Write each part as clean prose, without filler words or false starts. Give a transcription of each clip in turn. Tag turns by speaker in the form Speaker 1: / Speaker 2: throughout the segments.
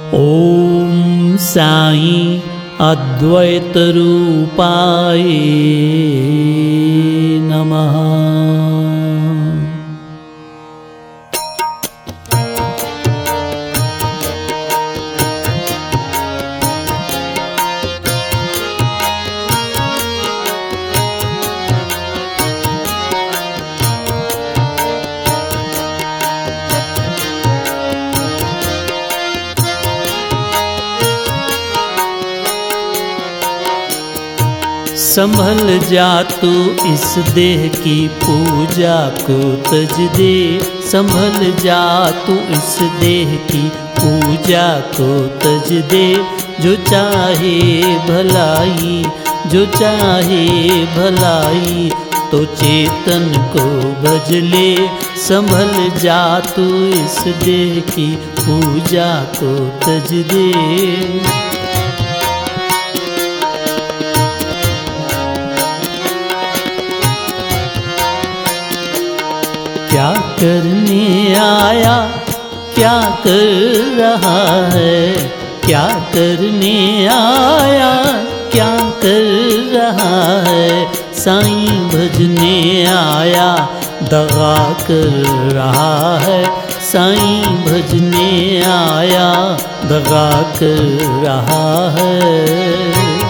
Speaker 1: ओम साईं अद्वैत रूपाय नमः। संभल जा तू इस देह की पूजा को तज दे। संभल जा तू इस देह की पूजा को तज दे। जो चाहे भलाई, जो चाहे भलाई, तो चेतन को भज ले। संभल जा तू इस देह की पूजा को तज दे। क्या करने आया, क्या कर रहा है, क्या करने आया, क्या कर रहा है। साईं भजने आया, दगा कर रहा है। साईं भजने आया, दगा कर रहा है।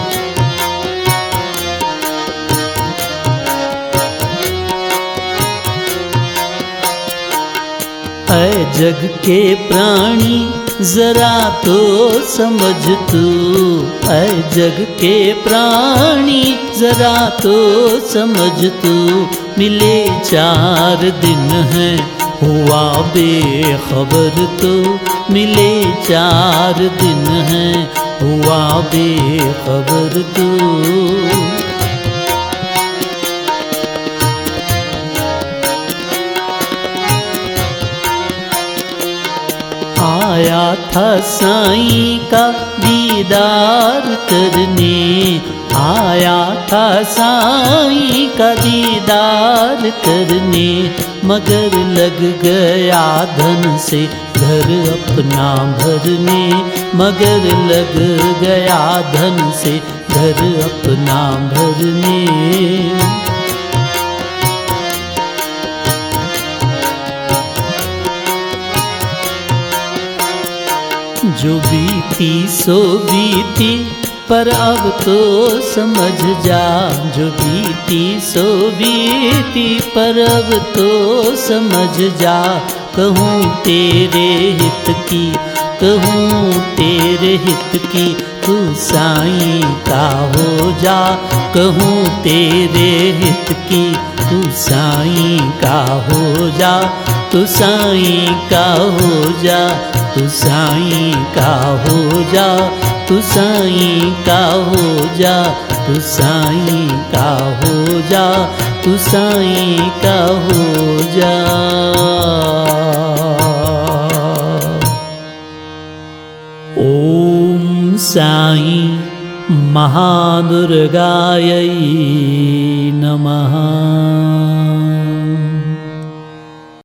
Speaker 1: ऐ जग के प्राणी जरा तो समझ तू। ऐ जग के प्राणी जरा तो समझ तू। मिले 4 दिन हैं हुआ बेखबर तू। मिले 4 दिन हैं हुआ बेखबर तू। आया था साईं का दीदार करने। आया था साईं का दीदार करने। मगर लग गया धन से घर अपना भरने। मगर लग गया धन से घर अपना भरने। जो बीती सो बीती पर अब तो समझ जा। जो बीती सो बीती पर अब तो समझ जा। कहूँ तेरे हित की, कहूँ तेरे हित की, तू साईं का हो जा। कहूँ तेरे हित की, तू साईं का हो जा। तू साईं का हो जा, तू साईं का हो जा। तू साईं का हो जा, तू साईं का हो जा। तू साईं का हो जा। ओम साईं महादुर्गायै नमः।